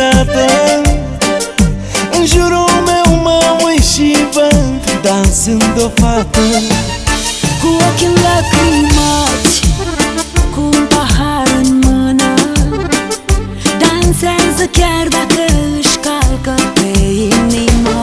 serenată. În jurul meu mă uit și văd dansând o fată. Cu ochii lacrimați, cu un pahar în mână, dansează chiar dacă își calcă pe inimă.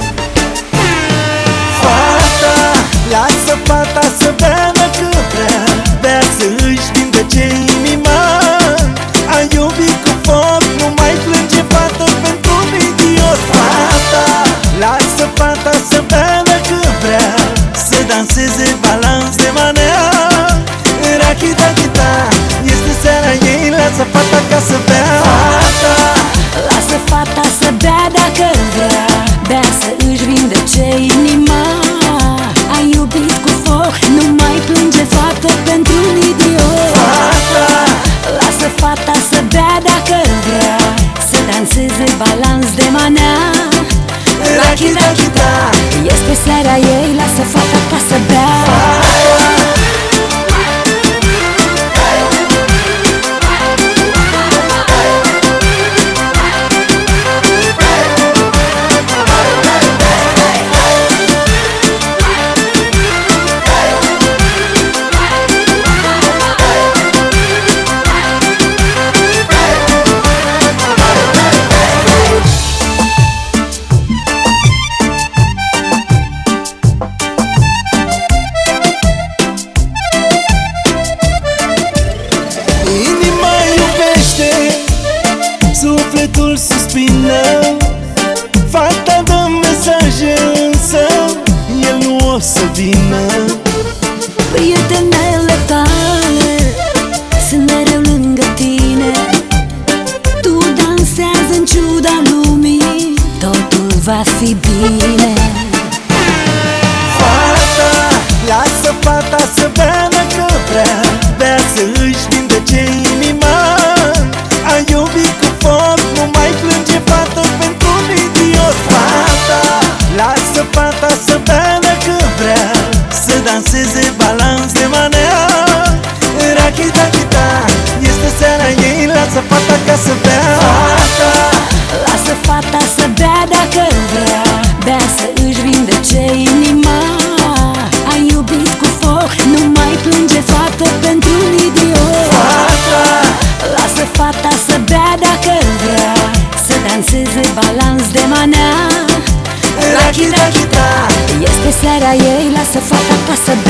Fata, lasă fata să bea dacă vrea, bea să își vindece inima. Ai iubit cu foc, nu mai plânge fată pentru un idiot. Fata, lasă fata să bea dacă vrea, să danseze balans de manea. Rachita-chita, este seara ei, lasă fata ca să bea. Fata, lasă fata să bea dacă vrea, bea să își vindece inima. Ai iubit cu foc, nu mai plânge fată pentru un idiot. Fata, lasă fata să bea dacă vrea, să danseze balans de manea. Rachita-chita, este seara ei, lasă fata ca să bea. sufletul suspină. Fata dă mesaje însă el nu o să vină. Prietenele tale sunt mereu lângă tine, tu dansează în ciuda lumii, totul va fi bine. Fata, lasă fata să bea dacă vrea, bea să își vindece inima. Ai iubit cu foc, nu mai plânge fată pentru un idiot. Fata, lasă fata să bea dacă vrea, să danseze balans de manea. Rachita-chita, este seara ei, lasă fata ca să bea. Fata, lasă fata să bea dacă vrea, bea să își vindece inima. Ai iubit cu foc, nu mai plânge fată pentru un idiot. Fata, lasă fata să bea dacă vrea, să danseze balans de manea. Rachita-chita, este seara ei, lasă fata ca să